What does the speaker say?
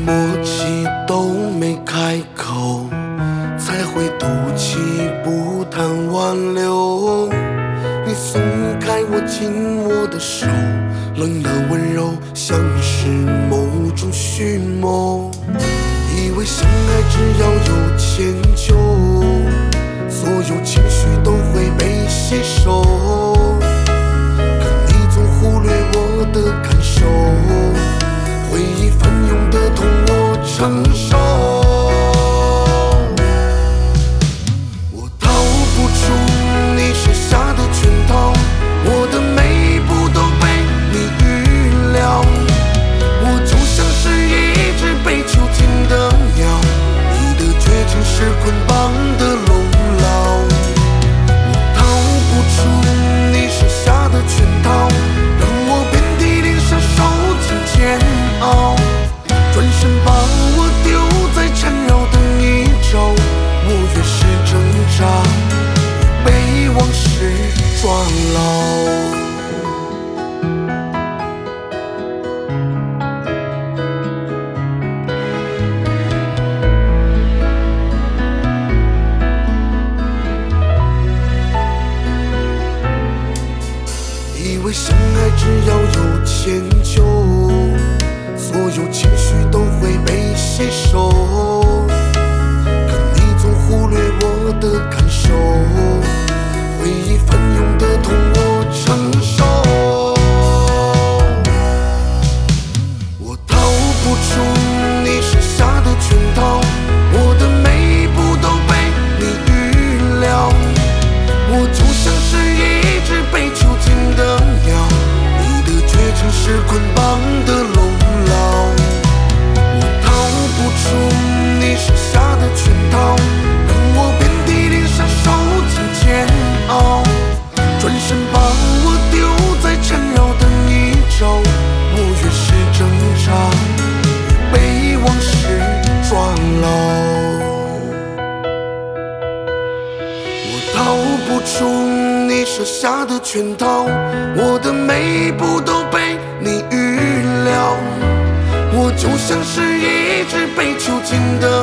默契都没开口，才会赌气不谈挽留。你松开我紧握的手，冷的温柔像是某种虚谋。以为相爱只要有迁就，所有情绪都会被吸收。可你总忽略我的感受，回忆翻涌的痛我承受。我逃不出你设下的圈套，我的每一步都被你预料。我就像是一只被囚禁的鸟，你的绝情是捆绑的笼牢。我逃不出你设下的圈套，让我遍体鳞伤，受尽煎熬。转身把我丢在缠绕的泥沼，我越是挣扎，被往事抓牢。以为相爱只要有迁就，所有情绪都会被吸收。可你总忽略我的感受，回忆翻涌的痛我承受。我逃不出你设下的圈套，我的每一步都被你预料。我就像是一只被囚禁的鸟，你的绝情是捆绑的笼牢。我逃不出你设下的圈套，让我遍体鳞伤，受尽煎熬。转身把我丢在缠绕的泥沼，我越是挣扎，被往事抓牢。我逃不出你设下的圈套，我的每一步都被你预料。我就像是一只被囚禁的